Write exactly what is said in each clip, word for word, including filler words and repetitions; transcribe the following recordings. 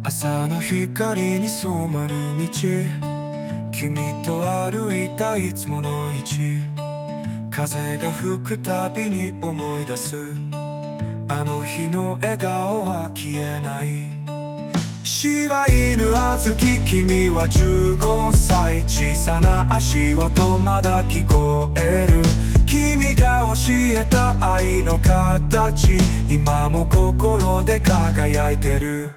朝の光に染まる道、君と歩いたいつもの位置。風が吹くたびに思い出す、あの日の笑顔は消えない。柴犬あずき、君はじゅうごさい。小さな足音まだ聞こえる。君が教えた愛の形、今も心で輝いてる。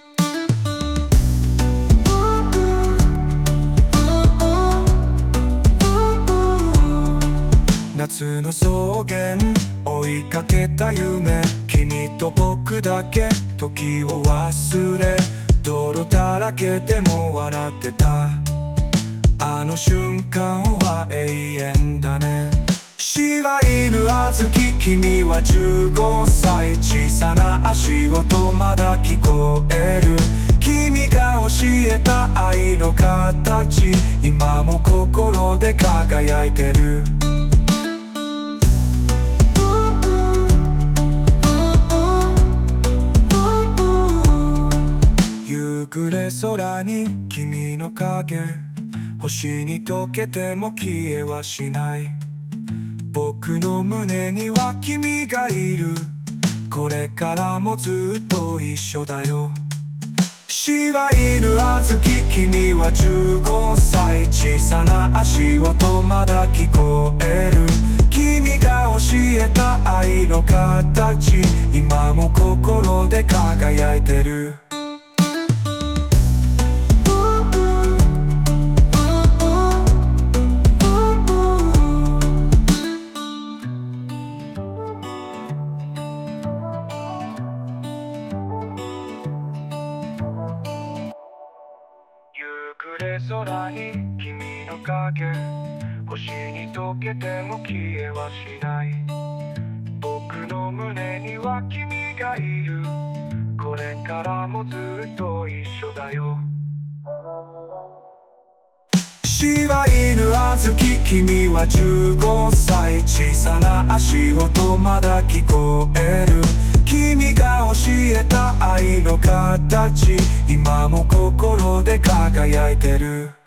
夏の草原、追いかけた夢、君と僕だけ時を忘れ、泥だらけでも笑ってた。あの瞬間は永遠だね。柴犬あずき、君はじゅうごさい。小さな足音まだ聞こえる。君が教えた愛の形、今も心で輝いてる。夕暮れ空に君の影、星に溶けても消えはしない。僕の胸には君がいる。これからもずっと一緒だよ。柴犬あずき、君はじゅうごさい。小さな足音まだ聞こえる。君が教えた愛の形、今も心で輝いてる。夕暮れ空に君の影、星に溶けても消えはしない。僕の胸には君がいる。これからもずっと一緒だよ。柴犬あずき、君はじゅうごさい。小さな足音まだ聞こえる。君が教えた愛の形、今も心で輝いてる。